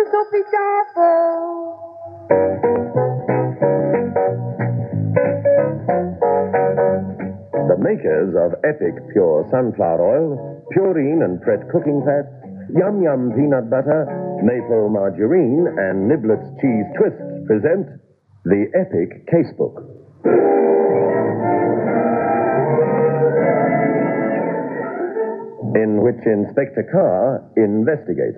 so be careful. The makers of Epic Pure Sunflower Oil, Purine and Pret Cooking Fat, Yum Yum Peanut Butter, Maple Margarine, and Niblets Cheese Twists present the Epic Casebook. In which Inspector Carr investigates.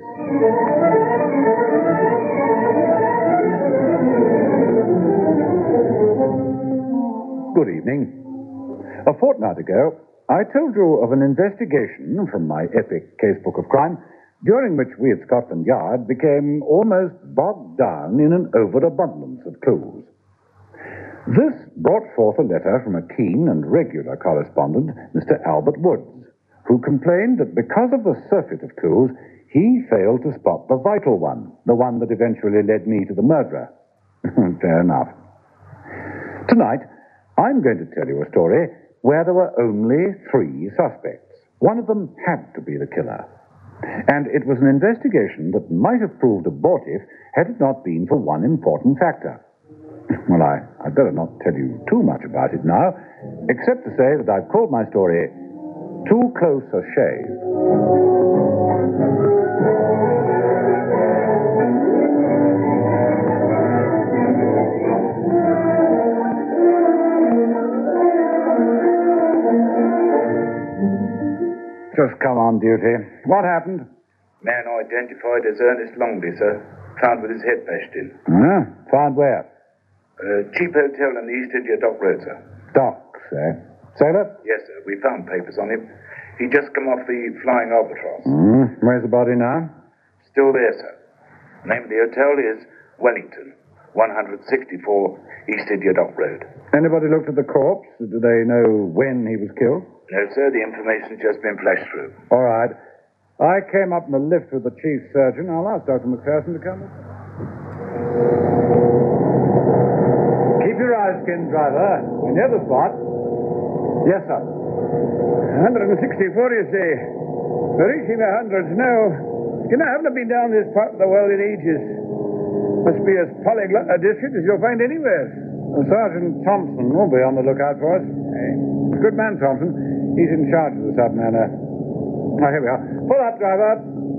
Good evening. A fortnight ago, I told you of an investigation from my epic casebook of crime, during which we at Scotland Yard became almost bogged down in an overabundance of clues. This brought forth a letter from a keen and regular correspondent, Mr. Albert Woods, who complained that because of the surfeit of clues, he failed to spot the vital one, the one that eventually led me to the murderer. Fair enough. Tonight, I'm going to tell you a story where there were only 3 suspects. One of them had to be the killer. And it was an investigation that might have proved abortive had it not been for one important factor. Well, I'd better not tell you too much about it now, except to say that I've called my story Too Close a Shave. Just come on duty. What happened? Man identified as Ernest Longley, sir. Found with his head bashed in. Found where? Cheap hotel in the East India Dock Road, sir. Docks, eh? Sailor? Yes, sir. We found papers on him. He'd just come off the Flying Albatross. Where's the body now? Still there, sir. The name of the hotel is Wellington, 164 East India Dock Road. Anybody looked at the corpse? Do they know when he was killed? No, sir. The information's just been flashed through. All right. I came up in the lift with the chief surgeon. I'll ask Dr. McPherson to come. Keep your eyes skinned, driver. We're near the spot. Yes, sir. 164, you say? We're reaching the hundreds now. You know, I haven't been down this part of the world in ages. Must be as polyglot a district as you'll find anywhere. Sergeant Thompson will be on the lookout for us. Good man, Thompson. He's in charge of the sub-manor. Oh, here we are. Pull up, driver.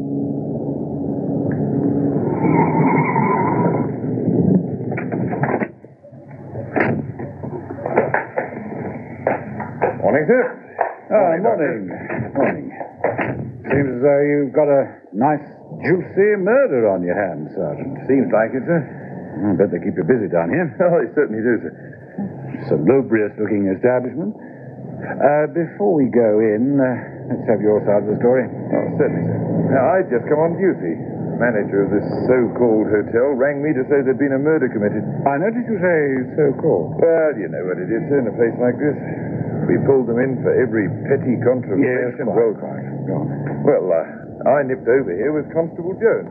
Morning, sir. Morning. Seems as though you've got a nice, juicy murder on your hands, Sergeant. Seems like it, sir. I bet they keep you busy down here. Oh, they certainly do, sir. Salubrious-looking establishment. Before we go in, let's have your side of the story. Oh, certainly, sir. Now, I'd just come on duty. The manager of this so-called hotel rang me to say there'd been a murder committed. I noticed you say so-called. Well, you know what it is, sir, in a place like this. We pulled them in for every petty contribution. Yes, quite. Go on. Well, I nipped over here with Constable Jones.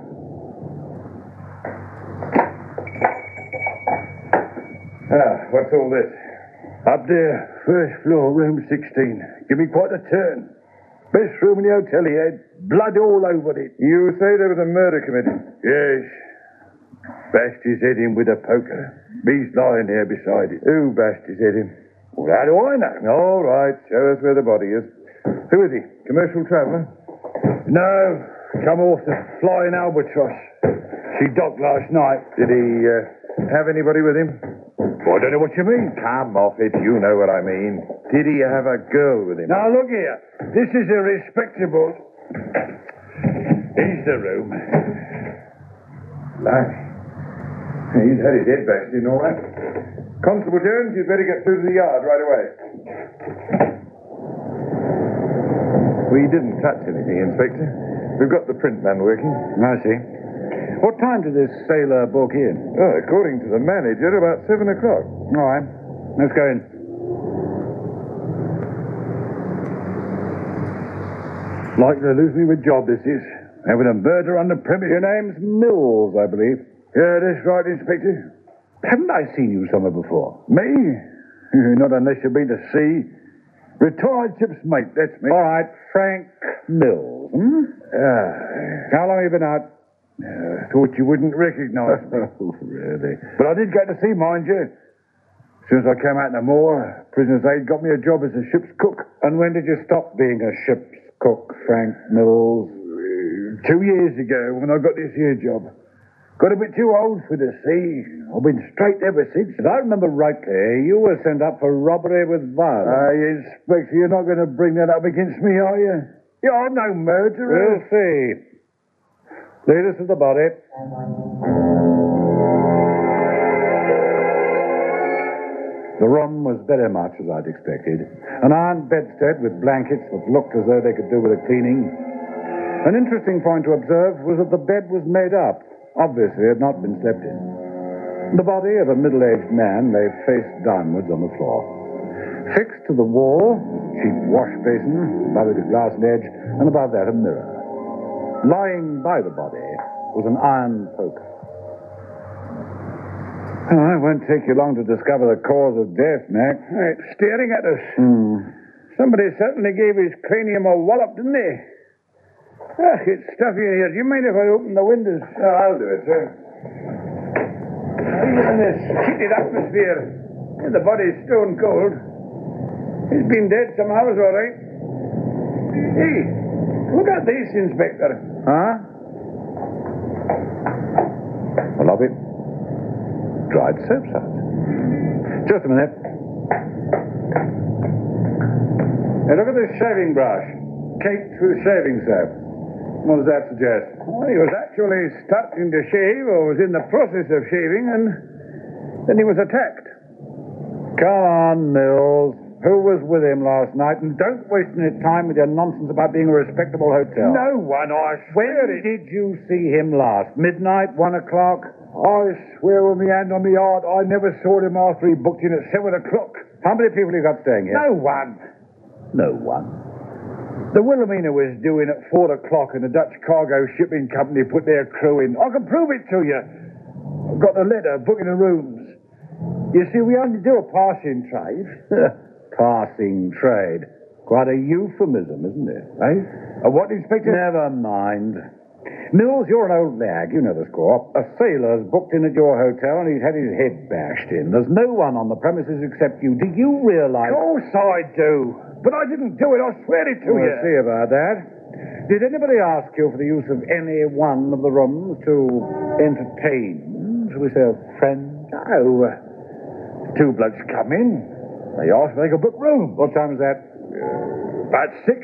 What's all this? Up there, first floor, room 16. Give me quite a turn. Best room in the hotel here. Blood all over it. You say there was a murder committed? Yes. Bashed his head in with a poker. He's lying there beside it. Who bashed his head in? Well, how do I know? All right, show us where the body is. Who is he? Commercial traveller? No, come off the Flying Albatross. She docked last night. Did he have anybody with him? Well, I don't know what you mean. Come off it, you know what I mean. Did he have a girl with him? Now, look here. This is a respectable... Here's the room. Blimey. He's had his head bashed in, all right. Constable Jones, you'd better get through to the yard right away. We didn't touch anything, Inspector. We've got the print man working. I see. What time did this sailor book in? Oh, according to the manager, about 7 o'clock. All right. Let's go in. Like to lose me with job, this is. Having a murder on the premise. Your name's Mills, I believe. Yeah, that's right, Inspector. Haven't I seen you somewhere before? Me? Not unless you've been to sea. Retired ship's mate, that's me. All right, Frank Mills. How long have you been out? I thought you wouldn't recognize me. Oh, really? But I did get to see, mind you. As soon as I came out in the moor, Prisoner's Aid got me a job as a ship's cook. And when did you stop being a ship's cook, Frank Mills? 2 years ago, when I got this here job. Got a bit too old for the sea. I've been straight ever since. If I remember rightly, you were sent up for robbery with violence. Inspector, you're not going to bring that up against me, are you? Yeah, I'm no murderer. We'll see. Lead us to the body. The room was very much as I'd expected. An iron bedstead with blankets that looked as though they could do with a cleaning. An interesting point to observe was that the bed was made up. Obviously, it had not been slept in. The body of a middle-aged man lay face downwards on the floor. Fixed to the wall, a cheap wash basin, above it a glass ledge, and above that a mirror. Lying by the body was an iron poker. Oh, it won't take you long to discover the cause of death, Mac. Right, staring at us. Somebody certainly gave his cranium a wallop, didn't they? It's stuffy in here. Do you mind if I open the windows? I'll do it, sir. Even in this heated atmosphere, the body's stone cold. He's been dead some hours, all right. Hey, look at this, Inspector. Huh? A lobby. Dried soap suds. Just a minute. Hey, look at this shaving brush. Caked with shaving soap. What does that suggest? Well, he was actually starting to shave, or was in the process of shaving, and then he was attacked. Come on, Mills. Who was with him last night? And don't waste any time with your nonsense about being a respectable hotel. No one, I When swear it. did you see him last? Midnight? 1 o'clock? I swear with my hand on my heart, I never saw him after he booked in at 7 o'clock. How many people you got staying here? No one. No one. The Wilhelmina was due in at 4 o'clock, and the Dutch Cargo Shipping Company put their crew in. I can prove it to you. I've got the letter booking the rooms. You see, we only do a passing trade. Passing trade. Quite a euphemism, isn't it? Eh? What, Inspector? Never mind. Mills, you're an old lag. You know the score. A sailor's booked in at your hotel and he's had his head bashed in. There's no one on the premises except you. Do you realize... Of course I do. But I didn't do it. I swear it to you. We'll see about that. Did anybody ask you for the use of any one of the rooms to entertain? Shall we say a friend? No. Two blokes come in. They asked if they could book rooms. What time was that? About 6.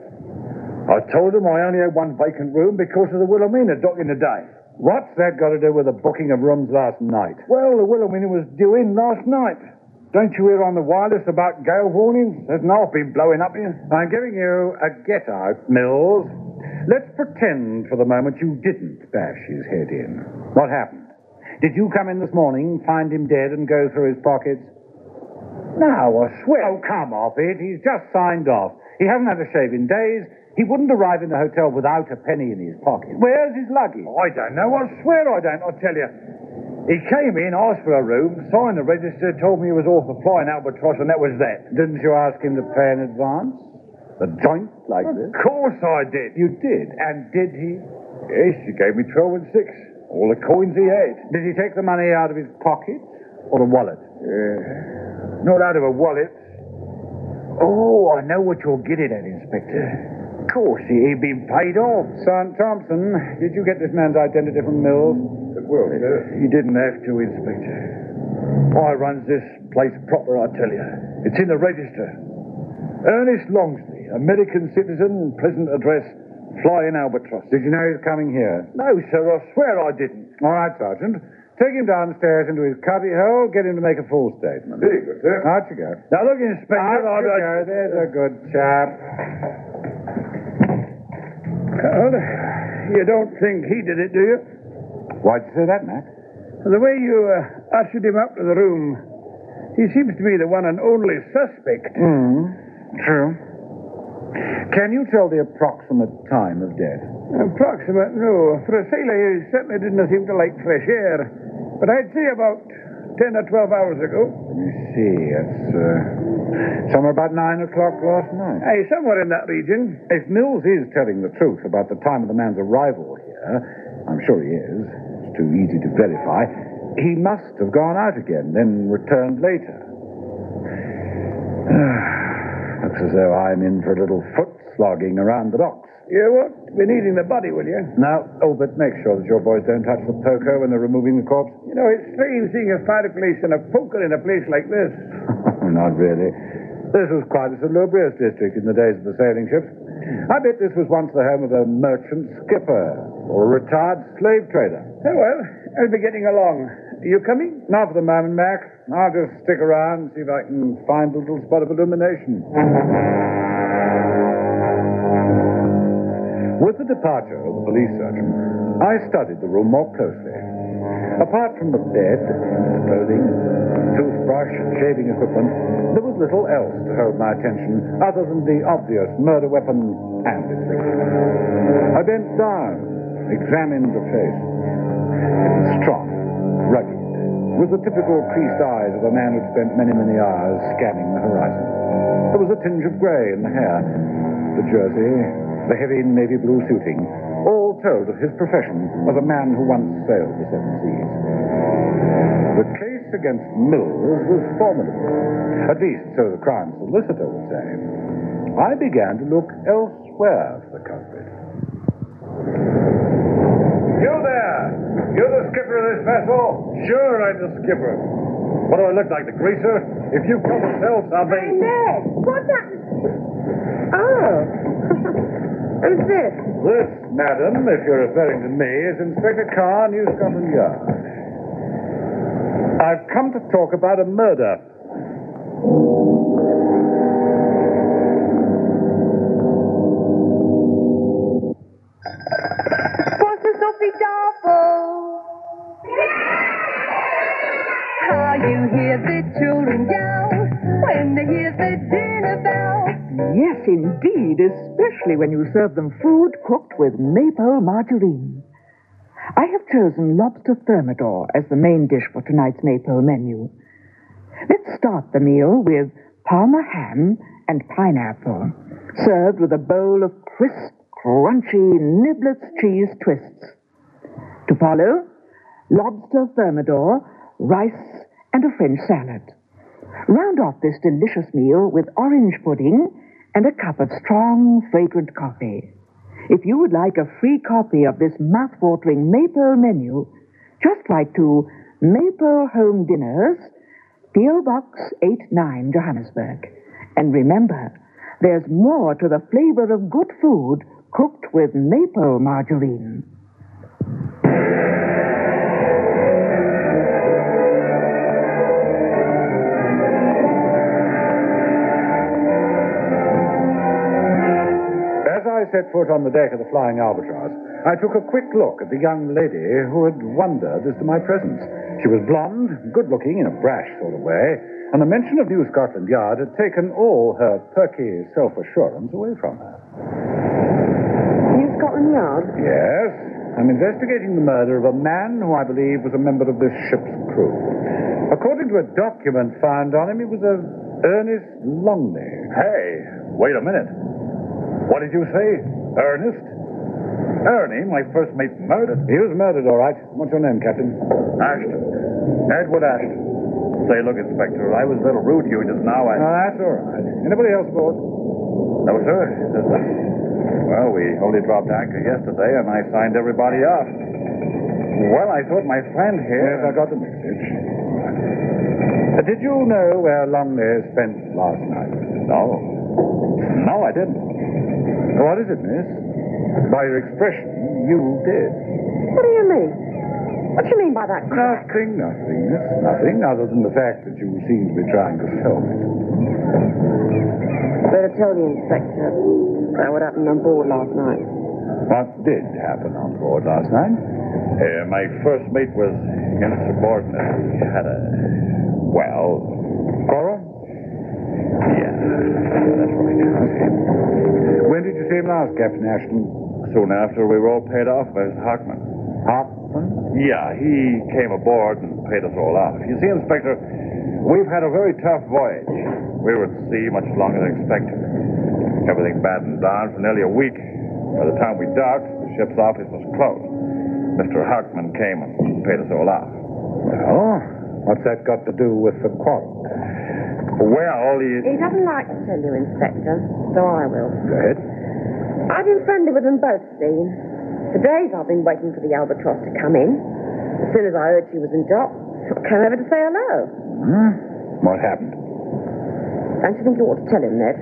I told them I only had one vacant room because of the Wilhelmina docking today. What's that got to do with the booking of rooms last night? Well, the Wilhelmina was due in last night. Don't you hear on the wireless about gale warnings? Hasn't half been blowing up here? I'm giving you a get-out, Mills. Let's pretend for the moment you didn't bash his head in. What happened? Did you come in this morning, find him dead, and go through his pockets? No, I swear. Oh, come off it. He's just signed off. He hasn't had a shave in days. He wouldn't arrive in the hotel without a penny in his pocket. Where's his luggage? I don't know. I swear I don't. I'll tell you. He came in, asked for a room, signed the register, told me he was off the Flying Albatross, and that was that. Didn't you ask him to pay in advance? A joint like this? Of course I did. You did? And did he? Yes, he gave me 12 and 6. All the coins he had. Did he take the money out of his pocket or a wallet? Not out of a wallet. Oh, I know what you're getting at, Inspector. Of course, he'd been paid off. Son Thompson, did you get this man's identity from Mills? Well, he didn't have to, Inspector. I runs this place proper, I tell you. It's in the register. Ernest Longsley, American citizen, present address, Flying Albatross. Did you know he was coming here? No, sir, I swear I didn't. All right, Sergeant. Take him downstairs into his cubby hole, get him to make a full statement. Very good, sir. Out you go. Now, look, Inspector, Out you go. There's a good chap. Well, you don't think he did it, do you? Why'd you say that, Mac? The way you ushered him up to the room, he seems to be the one and only suspect. True. Can you tell the approximate time of death? Approximate? No. For a sailor, he certainly didn't seem to like fresh air. But I'd say about 10 or 12 hours ago. Let me see. It's somewhere about 9 o'clock last night. Aye, somewhere in that region. If Mills is telling the truth about the time of the man's arrival here, I'm sure he is. It's too easy to verify. He must have gone out again, then returned later. Looks as though I'm in for a little foot slogging around the docks. You won't be needing the body, will you? Now, but make sure that your boys don't touch the poker when they're removing the corpse. You know, it's strange seeing a fireplace and a poker in a place like this. Not really. This was quite a salubrious district in the days of the sailing ships. I bet this was once the home of a merchant skipper or a retired slave trader. Oh, well, I'll be getting along. Are you coming? Not for the moment, Mac. I'll just stick around and see if I can find a little spot of illumination. With the departure of the police surgeon, I studied the room more closely. Apart from the bed, clothing, toothbrush, and shaving equipment, there was little else to hold my attention other than the obvious murder weapon and its victim. I bent down, examined the face. It was strong, rugged, with the typical creased eyes of a man who'd spent many, many hours scanning the horizon. There was a tinge of grey in the hair, the jersey, the heavy navy blue suiting, all told of his profession as a man who once sailed the seven seas. The case against Mills was formidable, at least so the crime solicitor would say. I began to look elsewhere for the culprit. You there! You're the skipper of this vessel? Sure, I'm the skipper. What do I look like, the greaser? If you come to sell something... Hey, Ned, what's that? Oh. Who's this? This, madam, if you're referring to me, is Inspector Carr, New Scotland Yard. I've come to talk about a murder. What's the Sophie Darfel? How you hear the children yell when they hear the dinner bell. Yes, indeed, especially when you serve them food cooked with maple margarine. I have chosen lobster thermidor as the main dish for tonight's maple menu. Let's start the meal with Parma ham and pineapple, served with a bowl of crisp, crunchy Niblets cheese twists. To follow, lobster thermidor, rice, and a French salad. Round off this delicious meal with orange pudding and a cup of strong, fragrant coffee. If you would like a free copy of this mouth-watering maple menu, just write to Maple Home Dinners, P.O. Box 89, Johannesburg. And remember, there's more to the flavor of good food cooked with maple margarine. As I set foot on the deck of the Flying Albatross, I took a quick look at the young lady who had wondered as to my presence. She was blonde, good-looking in a brash sort of way, and the mention of New Scotland Yard had taken all her perky self-assurance away from her. New Scotland Yard? Yes, I'm investigating the murder of a man who I believe was a member of this ship's crew. According to a document found on him, he was a Ernest Longley. Hey, wait a minute. What did you say? Ernest? Ernie, my first mate, murdered? He was murdered, all right. What's your name, Captain? Ashton. Edward Ashton. Say, look, Inspector, I was a little rude to you just now. Oh, that's all right. Anybody else aboard? No, sir. Well, we only dropped anchor yesterday, and I signed everybody off. Well, I thought my friend here... Yes, I got the message. Did you know where Longley spent last night? No. No, I didn't. What is it, miss? By your expression, you did. What do you mean? What do you mean by that crack? Nothing, miss. Nothing, other than the fact that you seem to be trying to tell me. Better tell the inspector what happened on board last night. What did happen on board last night? My first mate was insubordinate. He had a... well... Quarrel? Yeah, that's right. When did you see him last, Captain Ashton? Soon after we were all paid off by Hartman. Hartman? Yeah, he came aboard and paid us all off. You see, Inspector, we've had a very tough voyage. We were at sea much longer than expected. Everything battened down for nearly a week. By the time we docked, the ship's office was closed. Mr. Hartman came and paid us all off. Well, what's that got to do with the quarrel? Well, He doesn't like to tell you, Inspector, so I will. Go ahead. I've been friendly with them both, Dean. For days I've been waiting for the Albatross to come in. As soon as I heard she was in dock, I came over to say hello. What happened? Don't you think you ought to tell him, Ned?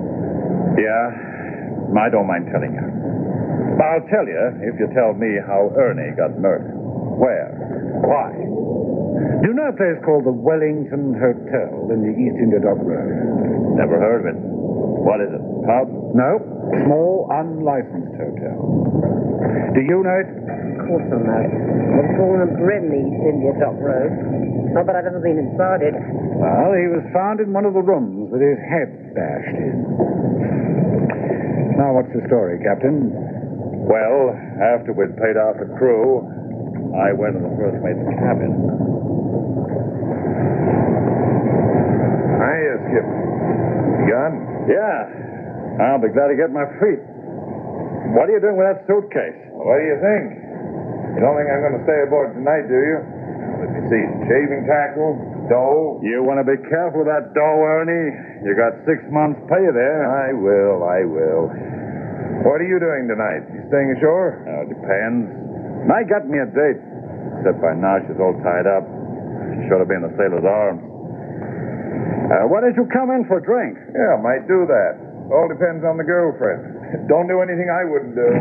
Yeah, I don't mind telling you. But I'll tell you if you tell me how Ernie got murdered. Where? Why? Do you know a place called the Wellington Hotel in the East India Dock Road? Never heard of it. What is it? Pub? No. Small, unlicensed hotel. Do you know it? Of course I know it. There's born and bred in the East India Dock Road. Not that I've ever been inside it. Well, he was found in one of the rooms with his head bashed in. Now, what's the story, Captain? Well, after we'd paid off the crew, I went in the first mate's cabin. Hiya, Skip. You gone? Yeah. I'll be glad to get my feet. What are you doing with that suitcase? What do you think? You don't think I'm going to stay aboard tonight, do you? Let me see. Shaving tackle, dough. You want to be careful with that dough, Ernie. You got 6 months' pay there. I will. What are you doing tonight? You staying ashore? Depends. I got me a date. Except by now she's all tied up. She should have been in the Sailor's Arms. Why don't you come in for a drink? Yeah, might do that. All depends on the girlfriend. Don't do anything I wouldn't do.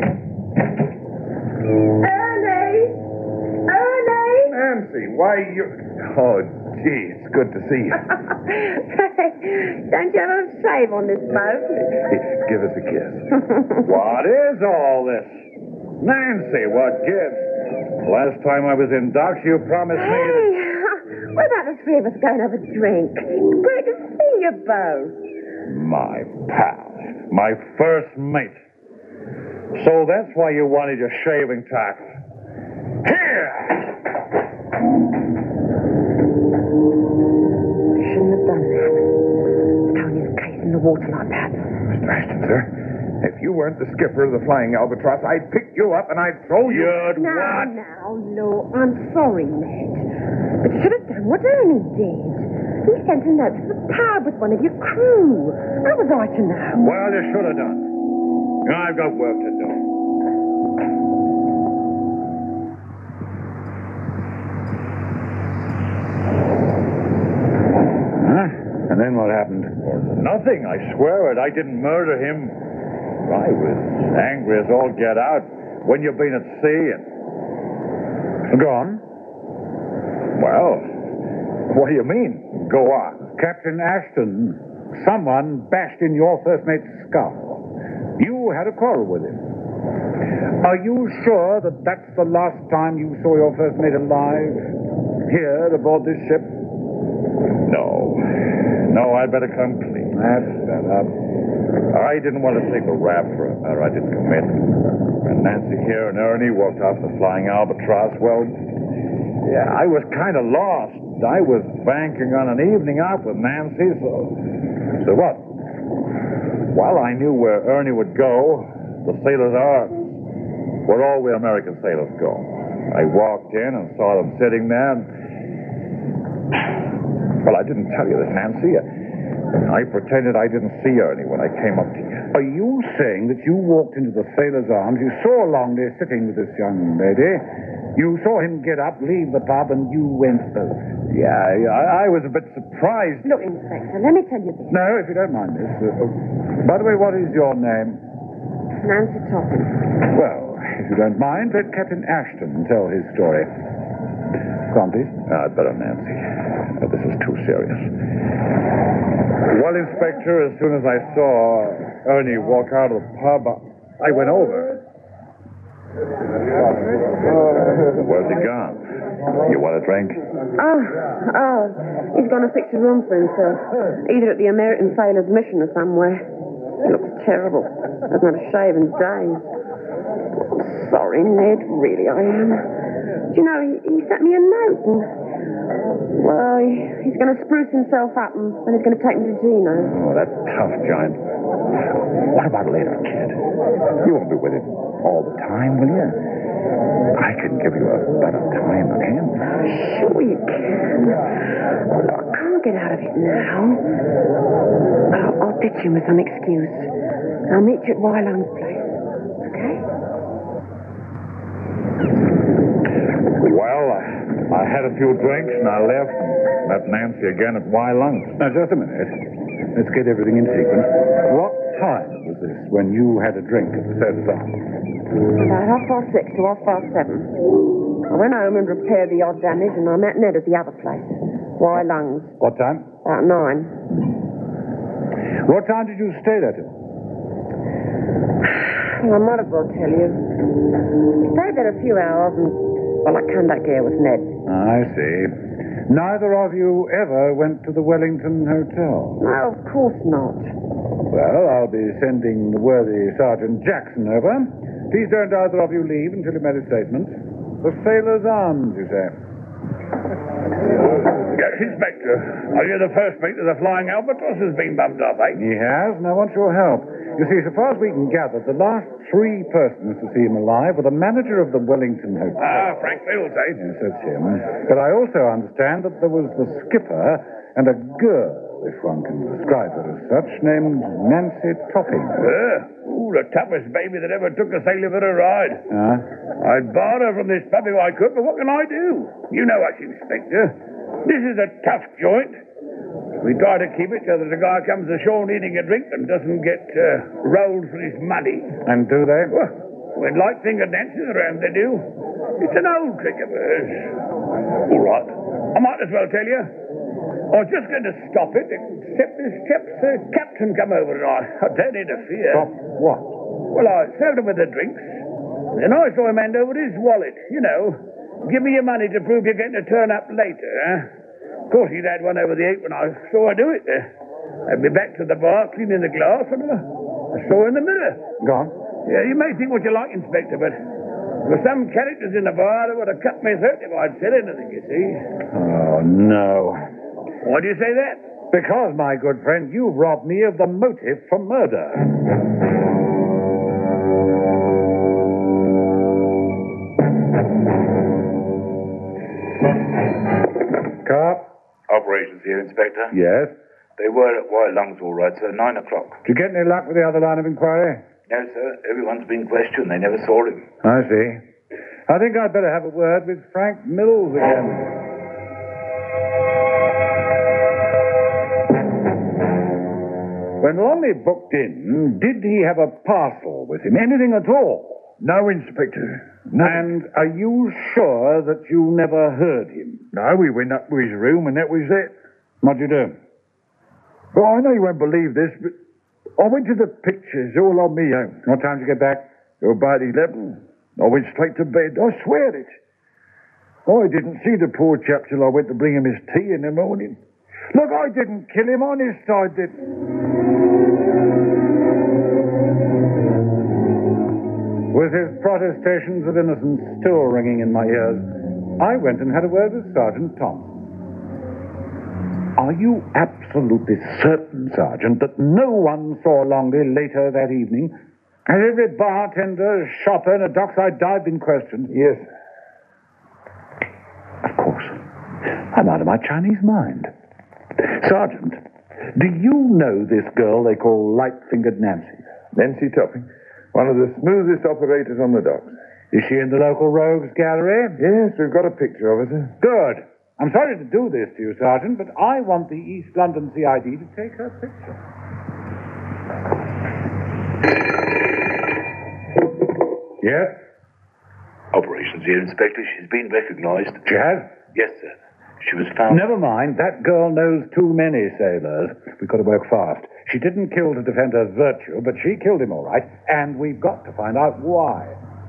Ernie! Ernie! Nancy, why you... Oh, gee, it's good to see you. Don't you have a shave on this boat? Give us a kiss. What is all this? Nancy, what gives? Last time I was in docks, you promised me that... Hey, what about the three of us going over a drink? It's great to see you both. My pal. My first mate. So that's why you wanted your shaving tackle. Here! I shouldn't have done that. Throwing his case in the water like that. Mr. Ashton, sir, if you weren't the skipper of the Flying Albatross, I'd pick you up and I'd throw you... You'd Now, what? now, Lou, I'm sorry, Ned. But you should have done what Ernie did. He sent a note to the pub with one of your crew. How was I to know? Well, you should have done. I've got work to do. Huh? And then what happened? Nothing, I swear it. I didn't murder him. I was angry as all get out when you've been at sea and... Go on. Well, what do you mean, go on? Captain Ashton, someone bashed in your first mate's skull. You had a quarrel with him. Are you sure that that's the last time you saw your first mate alive? Here, aboard this ship? No, I'd better come clean. That's better. I didn't want to take a rap for a matter I didn't commit. When Nancy here and Ernie walked off the Flying Albatross, well, yeah, I was kind of lost. I was banking on an evening out with Nancy, so what? Well, I knew where Ernie would go, the Sailor's Arms, where all we American sailors go. I walked in and saw them sitting there. Well, I didn't tell you this, Nancy. I pretended I didn't see Ernie when I came up to you. Are you saying that you walked into the Sailor's Arms, you saw Longley sitting with this young lady, you saw him get up, leave the pub, and you went both? Yeah, I was a bit surprised. Look, Inspector, let me tell you this. No, if you don't mind, miss. By the way, what is your name? Nancy Toppin. Well, if you don't mind, let Captain Ashton tell his story. Go on, please. I'd better, Nancy. This is too serious. Well, Inspector, as soon as I saw Ernie walk out of the pub, I went over. Where's he gone? You want a drink? Oh, he's gone to fix a room for himself. Either at the American Sailors' Mission or somewhere. He looks terrible. Hasn't had a shave in days. Sorry, Ned, really I am. Do you know, he sent me a note and... Well, he's going to spruce himself up and then he's going to take me to Gino's. Oh, that tough giant. What about later, kid? You won't be with him all the time, will you? I can give Oh, you can. Look, I can't get out of it now. I'll ditch him with some excuse. I'll meet you at Wylung's place. Okay? Well, I had a few drinks and I left and met Nancy again at Wylung's. Now, just a minute. Let's get everything in sequence. What time was this when you had a drink at the Soda's Arms? About 6:30 to 7:30. I went home and repaired the odd damage, and I met Ned at the other place, Wylung's, What time? about 9. What time did you stay there till? Well, I might as well tell you. Stayed there a few hours, and, well, I came back here with Ned. I see. Neither of you ever went to the Wellington Hotel? No, of course not. Well, I'll be sending the worthy Sergeant Jackson over. Please don't either of you leave until you made a statement. The Sailor's Arms, you say? Yes, Inspector. Are you the first mate of the Flying Albatross has been bumped off, eh? He has, and I want your help. You see, so far as we can gather, the last 3 persons to see him alive were the manager of the Wellington Hotel. Ah, Frank Mills, eh? Yes, that's him. But I also understand that there was the skipper and a girl, if one can describe her as such, named Nancy Topping. Ooh, the toughest baby that ever took a sailor for a ride. Huh? I'd borrow her from this puppy if I could, but what can I do? You know us, Inspector. This is a tough joint. We try to keep it so that the guy comes ashore needing a drink and doesn't get rolled for his money. And do they? Well, when light-fingered dances around, they do. It's an old trick of hers. All right. I might as well tell you. I was just going to stop it, except this chap's captain come over and I don't interfere. Stop what? Well, I served him with the drinks. Then I saw him hand over his wallet. You know, give me your money to prove you're going to turn up later, huh? Of course, he'd had one over the apron. I saw her do it. I'd be back to the bar, cleaning the glass, and I saw her in the mirror. Gone? Yeah, you may think what you like, Inspector, but there were some characters in the bar that would have cut me throat if I'd said anything, you see. Oh, no. Why do you say that? Because, my good friend, you robbed me of the motive for murder. Car? Operations here, Inspector. Yes. They were at Wylung's all right, sir. 9 o'clock. Did you get any luck with the other line of inquiry? No, sir. Everyone's been questioned. They never saw him. I see. I think I'd better have a word with Frank Mills again. When Longley booked in, did he have a parcel with him? Anything at all? No, Inspector. No. And are you sure that you never heard him? No, we went up to his room and that was it. What'd you do? Well, I know you won't believe this, but I went to the pictures all on me own. What time did you get back? About 11. I went straight to bed. I swear it. I didn't see the poor chap till I went to bring him his tea in the morning. Look, I didn't kill him, honest, I didn't. With his protestations of innocence still ringing in my ears, I went and had a word with Sergeant Thompson. Are you absolutely certain, Sergeant, that no one saw Longley later that evening? Has every bartender, shopper, and a dockside dive been questioned? Yes. Of course. I'm out of my Chinese mind. Sergeant, do you know this girl they call Light-Fingered Nancy? Nancy Topping, one of the smoothest operators on the docks. Is she in the local rogues gallery? Yes, we've got a picture of her, sir. Good. I'm sorry to do this to you, Sergeant, but I want the East London CID to take her picture. Yes? Operations here, Inspector. She's been recognized. She has? Yes, sir. She was found... Never mind. That girl knows too many sailors. We've got to work fast. She didn't kill to defend her virtue, but she killed him all right, and we've got to find out why.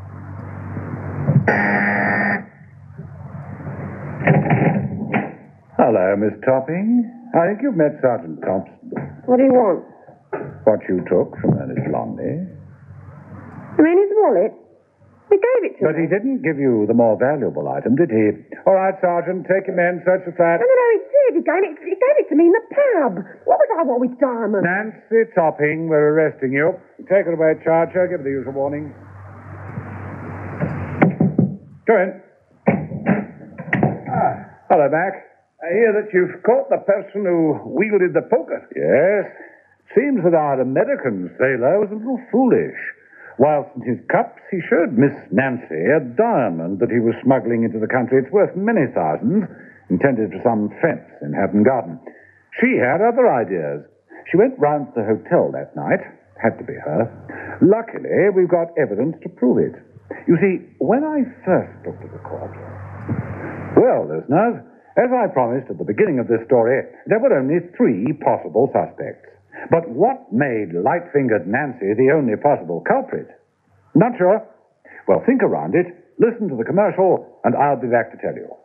Hello, Miss Topping. I think you've met Sergeant Thompson. What do you want? What you took from Ernest Longley. I mean, his wallet. He gave it to But me. he didn't give you the more valuable item, did he? All right, Sergeant, take your men, search the flat. No, he did. He gave it to me in the pub. What was I want with diamonds? Nancy Topping, we're arresting you. Take her away, charge her, give her the usual warning. Go in. Hello, Mac. I hear that you've caught the person who wielded the poker. Yes. Seems that our American sailor was a little foolish. Whilst in his cups, he showed Miss Nancy a diamond that he was smuggling into the country. It's worth many thousands, intended for some fence in Hatton Garden. She had other ideas. She went round to the hotel that night. Had to be her. Luckily, we've got evidence to prove it. You see, when I first looked at the corpse... Well, listeners, as I promised at the beginning of this story, there were only 3 possible suspects. But what made light-fingered Nancy the only possible culprit? Not sure? Well, think around it, listen to the commercial, and I'll be back to tell you.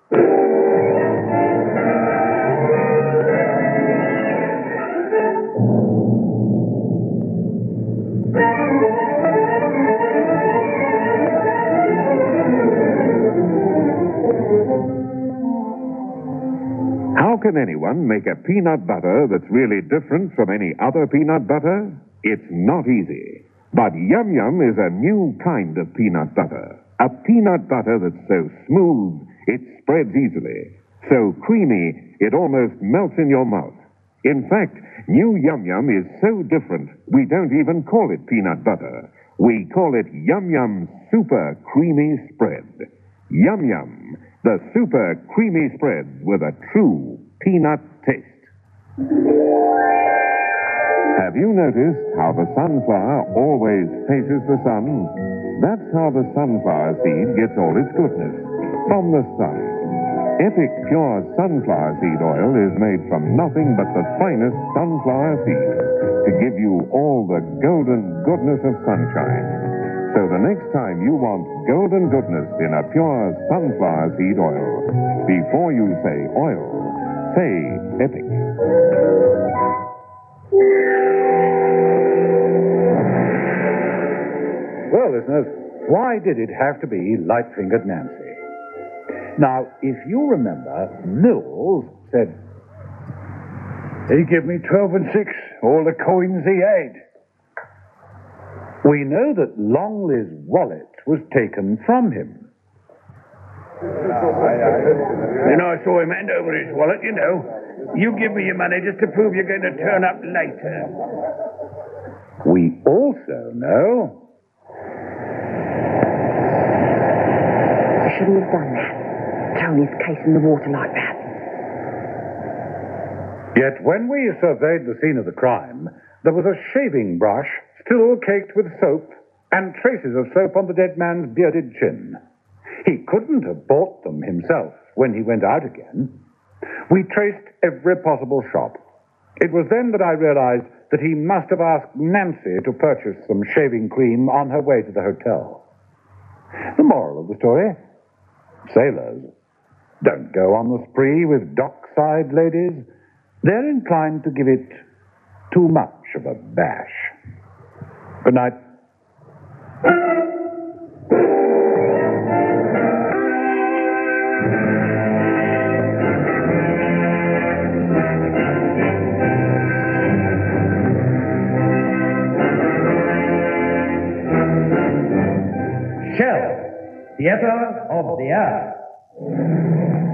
How can anyone make a peanut butter that's really different from any other peanut butter? It's not easy. But Yum Yum is a new kind of peanut butter. A peanut butter that's so smooth, it spreads easily. So creamy, it almost melts in your mouth. In fact, new Yum Yum is so different, we don't even call it peanut butter. We call it Yum Yum Super Creamy Spread. Yum Yum, the super creamy spread with a true peanut taste. Have you noticed how the sunflower always faces the sun? That's how the sunflower seed gets all its goodness, from the sun. Epic Pure Sunflower Seed Oil is made from nothing but the finest sunflower seeds to give you all the golden goodness of sunshine. So the next time you want golden goodness in a pure sunflower seed oil, before you say oil, say Epic. Well, listeners, why did it have to be light-fingered Nancy? Now, if you remember, Mills said, He gave me 12 and 6, all the coins he had. we know that Longley's wallet was taken from him. Then I saw him hand over his wallet, you know. You give me your money just to prove you're going to turn up later. We also know I shouldn't have done that. Thrown his case in the water like that. Yet when we surveyed the scene of the crime, there was a shaving brush still caked with soap and traces of soap on the dead man's bearded chin. He couldn't have bought them himself when he went out again. We traced every possible shop. It was then that I realized that he must have asked Nancy to purchase some shaving cream on her way to the hotel. The moral of the story? Sailors, don't go on the spree with dockside ladies. They're inclined to give it too much of a bash. Good night. Shell, Theatre of the Hour.